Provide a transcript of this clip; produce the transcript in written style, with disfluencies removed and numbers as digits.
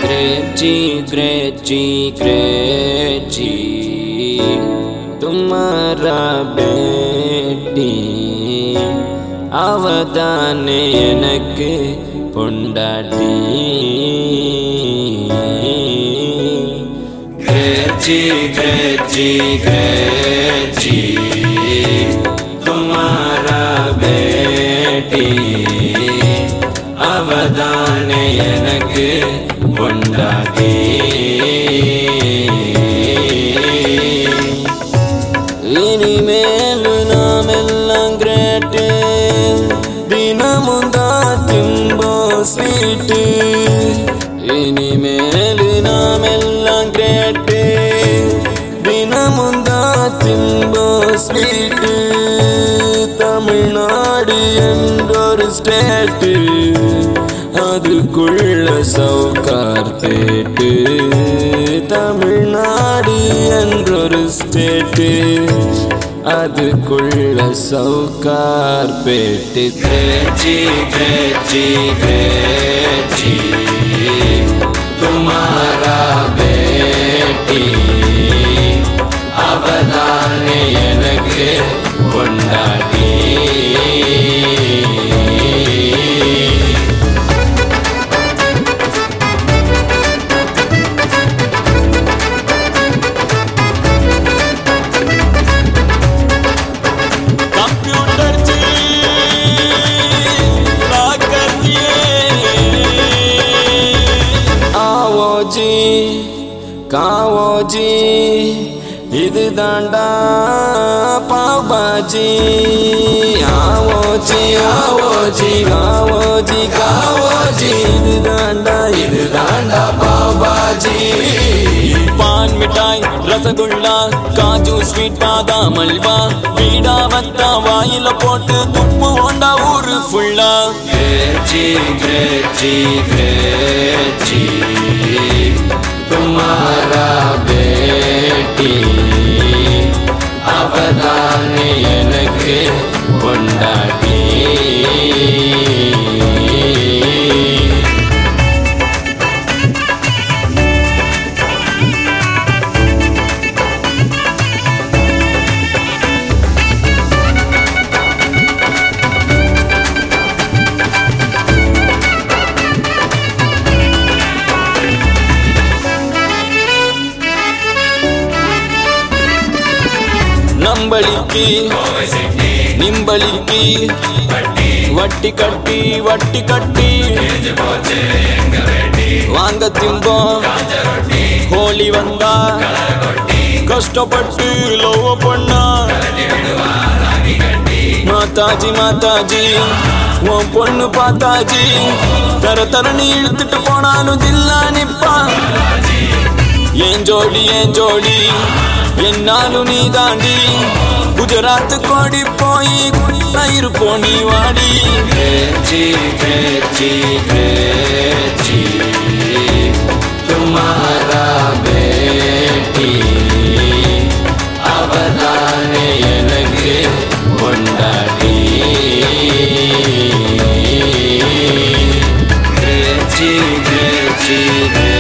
ग्रेची तुम्हारा बेटी அவதானே எனக்கு பொண்டாட்டி ग्रेची तुम्हारा बेटी அவதானே எனக்கு பொண்டாட்டி இனிமேல் நாமெல்லாம் கிரேட்டு தினமும் தான் திம்போ ஸ்வீட்டு இனிமேல் நாமெல்லாம் கிரேட்டு தினமும் தான் திம்போ ஸ்வீட்டு தமிழ்நாடு என்றொரு ஸ்டேட்டு அதுக்குள்ள சவுக்கார் பேட்டு தமிழ்நாடு என்றொரு ஸ்டேட்டு அதுக்குள்ள சவுக்கார் பேட்டு ग्रेची तुम्हारा बेटी அவதானே எனக்கு பொண்டாட்டி காவோஜி இது தாண்டா பாபாஜி ஆவோஜி ஆவோஜி காவோஜி காவோஜி இது தாண்டா பாபாஜி पान मिठाई रसगुल्ला काजू स्वीट बादाम हलवा पीड़ा मत्ता वाइल पोट तुप्पु होंडा ऊर फुल्ला ग्रेची तुम्हारा बेटी அவதானே எனக்கு பொண்டாட்டி நம்பளிக்கு நிம்பளிக்கு வட்டி கட்டி வாங்க திம்போம் ஹோலி வந்தா கஷ்டப்பட்டு லவ் பண்ணா மாதாஜி உன் பொண்ணு பார்த்தாஜி தரன்னு இழுத்துட்டு போனாலும் தில்லா நிப்பா ஏன் ஜோடி என்னாலும் நீ தாண்டி குஜராத் கோடி போய் இருப்போம் நீ வாடி ग्रेची तुम्हारा बेटी அவதானே எனக்கு பொண்டாட்டி ग्रेची